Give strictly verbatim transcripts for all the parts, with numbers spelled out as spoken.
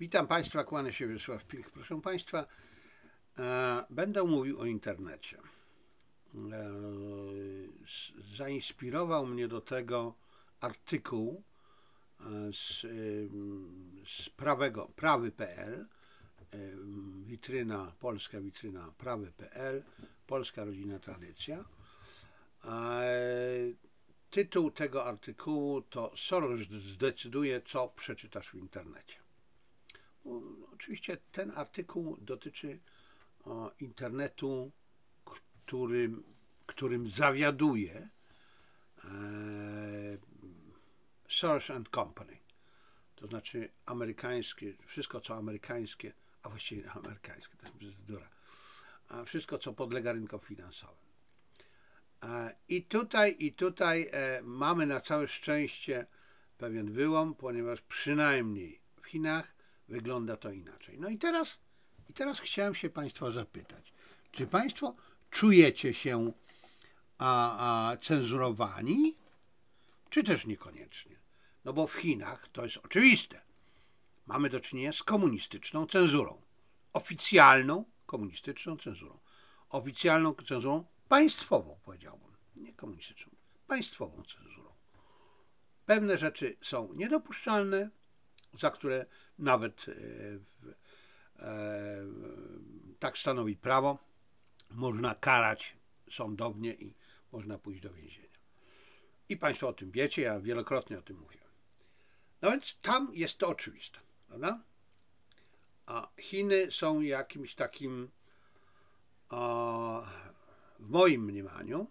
Witam Państwa, kłania się Wiesław Pilch. Proszę Państwa, e, będę mówił o internecie. E, zainspirował mnie do tego artykuł e, z, z prawego, prawy kropka p l, e, witryna, polska witryna prawy kropka p l, polska rodzina tradycja. E, tytuł tego artykułu to Soros zdecyduje, co przeczytasz w internecie. Oczywiście ten artykuł dotyczy o, internetu, którym, którym zawiaduje e, Soros and Company. To znaczy amerykańskie, wszystko co amerykańskie, a właściwie amerykańskie, to jest bzdura, a wszystko co podlega rynkom finansowym. E, I tutaj, i tutaj e, mamy na całe szczęście pewien wyłom, ponieważ przynajmniej w Chinach wygląda to inaczej. No i teraz, i teraz chciałem się Państwa zapytać, czy Państwo czujecie się a, a, cenzurowani, czy też niekoniecznie? No bo w Chinach to jest oczywiste. Mamy do czynienia z komunistyczną cenzurą. Oficjalną komunistyczną cenzurą. Oficjalną cenzurą państwową, powiedziałbym. Nie komunistyczną, państwową cenzurą. Pewne rzeczy są niedopuszczalne, za które nawet w, e, tak stanowi prawo, można karać sądownie i można pójść do więzienia. I Państwo o tym wiecie, ja wielokrotnie o tym mówiłem. No więc tam jest to oczywiste, prawda? A Chiny są jakimś takim, o, w moim mniemaniu,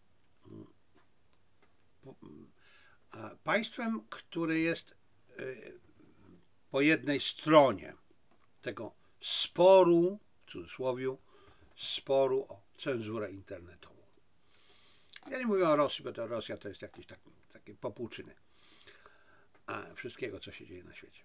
państwem, które jest po jednej stronie tego sporu, w cudzysłowie, sporu o cenzurę internetową. Ja nie mówię o Rosji, bo to Rosja to jest jakieś takie, takie popłuczyny a wszystkiego, co się dzieje na świecie.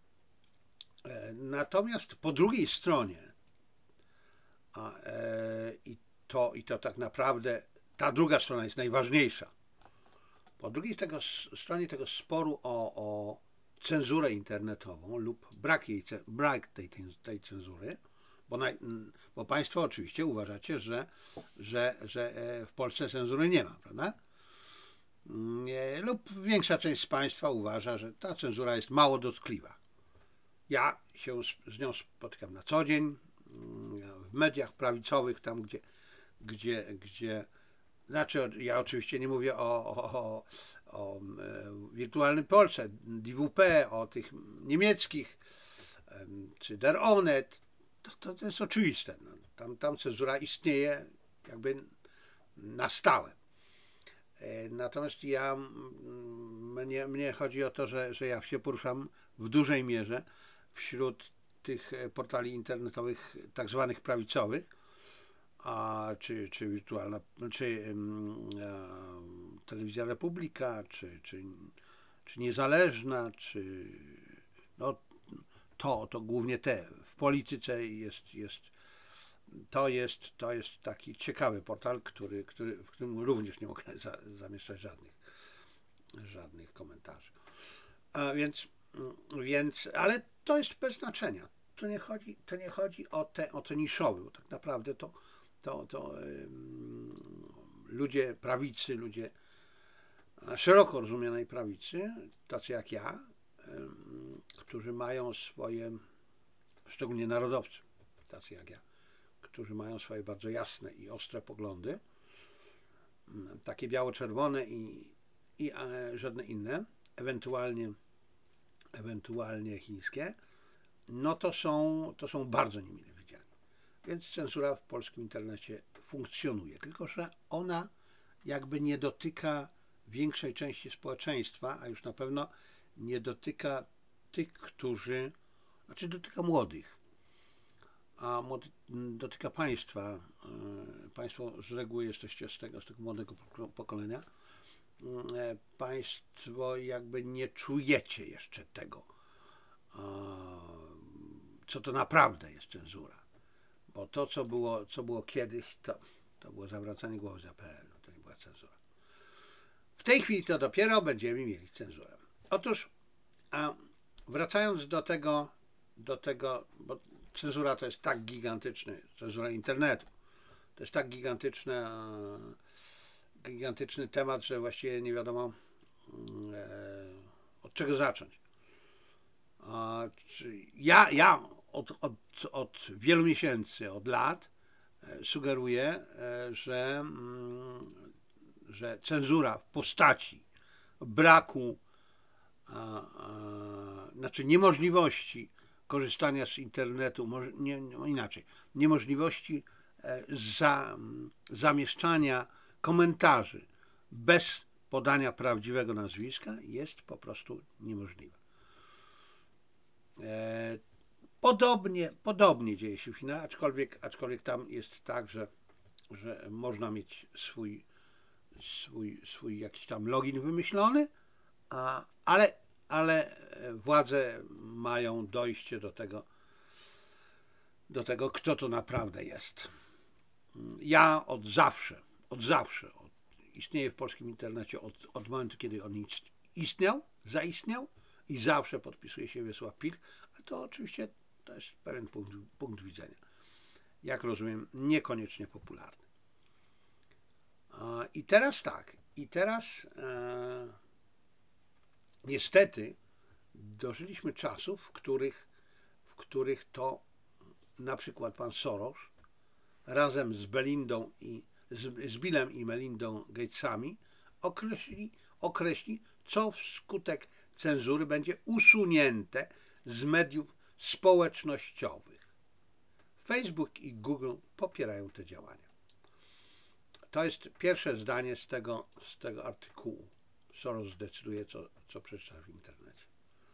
Natomiast po drugiej stronie, a, e, i, to, i to tak naprawdę ta druga strona jest najważniejsza, po drugiej tego, stronie tego sporu o, o cenzurę internetową lub brak, jej, brak tej, tej cenzury, bo, na, bo Państwo oczywiście uważacie, że, że, że w Polsce cenzury nie ma, prawda? Lub większa część z Państwa uważa, że ta cenzura jest mało dotkliwa. Ja się z, z nią spotykam na co dzień, w mediach prawicowych, tam gdzie, gdzie, gdzie znaczy ja oczywiście nie mówię o, o, o, o wirtualnym Polsce, D W P, o tych niemieckich, czy Der Onet, to, to, to jest oczywiste. No, tam, tam cenzura istnieje jakby na stałe. Natomiast ja, mnie, mnie chodzi o to, że, że ja się poruszam w dużej mierze wśród tych portali internetowych tak zwanych prawicowych, a, czy, czy wirtualna, czy a, Telewizja Republika, czy, czy, czy Niezależna, czy no to, to głównie te. W polityce jest, jest to jest, to jest taki ciekawy portal, który, który, w którym również nie mogę za, zamieszczać żadnych, żadnych komentarzy. A więc, więc, ale to jest bez znaczenia. To nie chodzi, to nie chodzi o te, o te niszowe, bo tak naprawdę to, to, to um, ludzie prawicy, ludzie szeroko rozumianej prawicy, tacy jak ja, um, którzy mają swoje, szczególnie narodowcy, tacy jak ja, którzy mają swoje bardzo jasne i ostre poglądy, takie biało-czerwone i, i żadne inne, ewentualnie, ewentualnie chińskie, no to są, to są bardzo niemile widziani. Więc cenzura w polskim internecie funkcjonuje, tylko że ona jakby nie dotyka większej części społeczeństwa, a już na pewno nie dotyka tych, którzy, znaczy dotyka młodych, a dotyka państwa. Państwo z reguły jesteście z tego, z tego młodego pokolenia. Państwo jakby nie czujecie jeszcze tego, co to naprawdę jest cenzura. Bo to, co było, co było kiedyś, to, to było zawracanie głowy za P R L, to nie była cenzura. W tej chwili to dopiero będziemy mieli cenzurę. Otóż, a wracając do tego, do tego, bo cenzura to jest tak gigantyczny, cenzura internetu, to jest tak gigantyczny, gigantyczny temat, że właściwie nie wiadomo e, od czego zacząć. Ja, ja od, od, od wielu miesięcy, od lat e, sugeruję, e, że, mm, że cenzura w postaci braku, a, a, znaczy niemożliwości korzystania z internetu, może, nie, no inaczej, niemożliwości e, za, zamieszczania komentarzy bez podania prawdziwego nazwiska jest po prostu niemożliwe. E, Podobnie, podobnie dzieje się w Chinach, aczkolwiek, aczkolwiek tam jest tak, że, że można mieć swój, swój, swój jakiś tam login wymyślony, a, ale, ale władze mają dojście do tego, do tego, kto to naprawdę jest. Ja od zawsze, od zawsze od, istnieję w polskim internecie od, od momentu, kiedy on istniał, zaistniał i zawsze podpisuje się Wiesław Pilch, a to oczywiście to jest pewien punkt, punkt widzenia. Jak rozumiem, niekoniecznie popularny. I teraz tak, i teraz e, niestety dożyliśmy czasów, w których, w których to na przykład pan Soros razem z Belindą i z, z Billem i Melindą Gatesami określi, określi, co wskutek cenzury będzie usunięte z mediów społecznościowych. Facebook i Google popierają te działania. To jest pierwsze zdanie z tego, z tego artykułu. Soros zdecyduje, co, co przeczyta w internecie.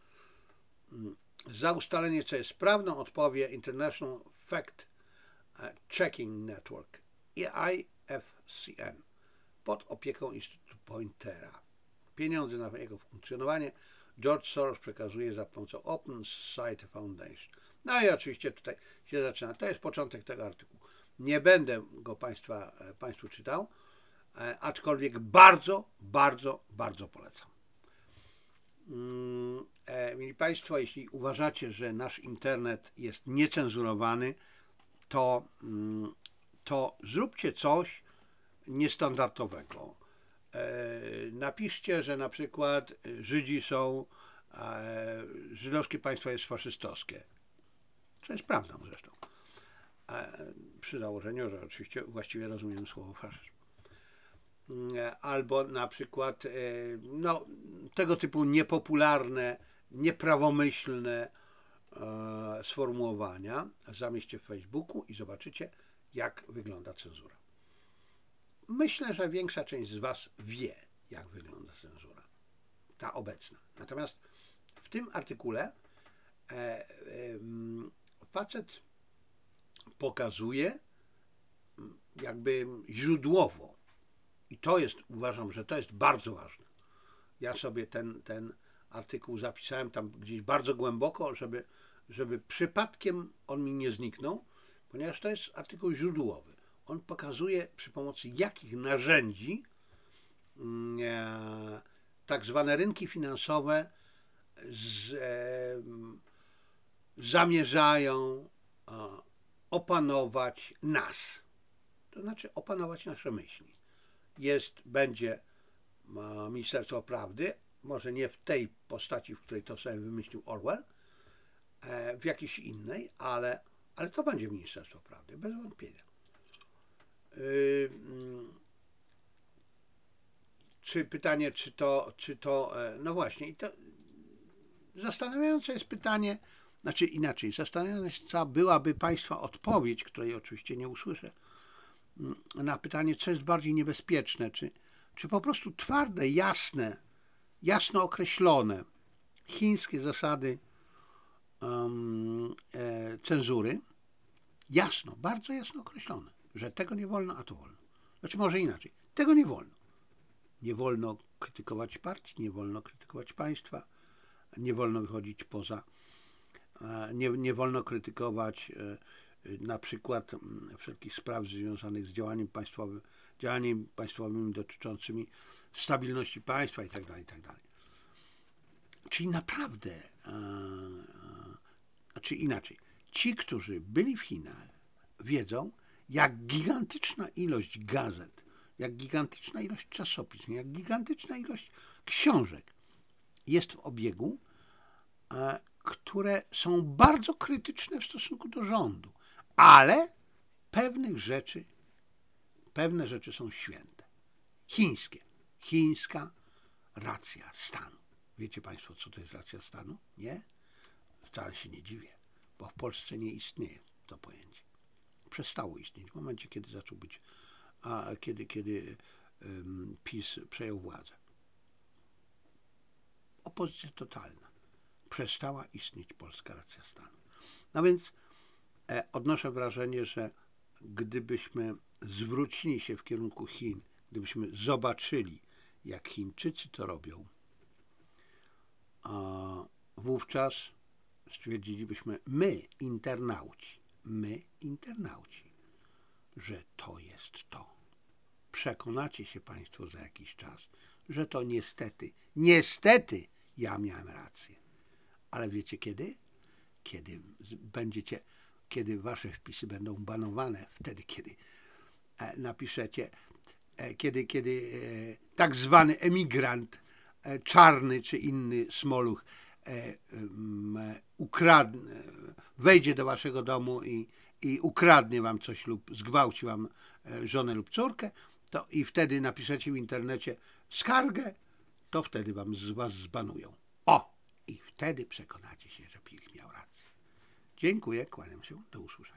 Za ustalenie, co jest prawdą, odpowie International Fact Checking Network I F C N pod opieką Instytutu Pointera. Pieniądze na jego funkcjonowanie George Soros przekazuje za pomocą Open Society Foundation. No i oczywiście tutaj się zaczyna. To jest początek tego artykułu. Nie będę go Państwa, Państwu czytał, aczkolwiek bardzo, bardzo, bardzo polecam. Mili Państwo, jeśli uważacie, że nasz internet jest niecenzurowany, to, to zróbcie coś niestandardowego. Napiszcie, że na przykład Żydzi są, żydowskie państwo jest faszystowskie. Co jest prawdą zresztą. Przy założeniu, że oczywiście właściwie rozumiem słowo faszyzm. Albo na przykład no, tego typu niepopularne, nieprawomyślne e, sformułowania zamieście w Facebooku i zobaczycie, jak wygląda cenzura. Myślę, że większa część z Was wie, jak wygląda cenzura, ta obecna. Natomiast w tym artykule e, e, facet pokazuje jakby źródłowo, i to jest, uważam, że to jest bardzo ważne. Ja sobie ten, ten artykuł zapisałem tam gdzieś bardzo głęboko, żeby, żeby przypadkiem on mi nie zniknął, ponieważ to jest artykuł źródłowy. On pokazuje, przy pomocy jakich narzędzi e, tak zwane rynki finansowe z, e, zamierzają e, opanować nas. To znaczy opanować nasze myśli. Jest, będzie Ministerstwo Prawdy, może nie w tej postaci, w której to sobie wymyślił Orwell, w jakiejś innej, ale, ale to będzie Ministerstwo Prawdy, bez wątpienia. Czy pytanie, czy to, czy to, no właśnie, i to zastanawiające jest pytanie, znaczy inaczej, zastanawiająca byłaby Państwa odpowiedź, której oczywiście nie usłyszę, na pytanie, co jest bardziej niebezpieczne, czy, czy po prostu twarde, jasne, jasno określone chińskie zasady um, e, cenzury, jasno, bardzo jasno określone, że tego nie wolno, a to wolno. Znaczy może inaczej, tego nie wolno. Nie wolno krytykować partii, nie wolno krytykować państwa, nie wolno wychodzić poza, nie, nie wolno krytykować na przykład wszelkich spraw związanych z działaniem państwowym, działaniami państwowymi dotyczącymi stabilności państwa itd., itd. Czyli naprawdę Czy inaczej, ci, którzy byli w Chinach, wiedzą, jak gigantyczna ilość gazet, jak gigantyczna ilość czasopism, jak gigantyczna ilość książek jest w obiegu, które są bardzo krytyczne w stosunku do rządu, ale pewnych rzeczy, pewne rzeczy są święte. Chińskie. Chińska racja stanu. Wiecie Państwo, co to jest racja stanu? Nie? Wcale się nie dziwię, bo w Polsce nie istnieje to pojęcie. Przestało istnieć w momencie, kiedy zaczął być, a kiedy, kiedy um, PiS przejął władzę. Opozycja totalna. Przestała istnieć polska racja stanu. No więc e, odnoszę wrażenie, że gdybyśmy zwrócili się w kierunku Chin, gdybyśmy zobaczyli, jak Chińczycy to robią, a wówczas stwierdzilibyśmy my, internauci, my, internauci, że to jest to. Przekonacie się Państwo za jakiś czas, że to niestety, niestety ja miałem rację. Ale wiecie kiedy? Kiedy będziecie, kiedy wasze wpisy będą banowane, wtedy kiedy napiszecie, kiedy, kiedy tak zwany emigrant czarny czy inny smoluch ukradnie, wejdzie do waszego domu i, i ukradnie wam coś lub zgwałci wam żonę lub córkę, to i wtedy napiszecie w internecie skargę, to wtedy wam z was zbanują. O! I wtedy przekonacie się, że Pilch miał rację. Dziękuję, kłaniam się, do usłyszenia.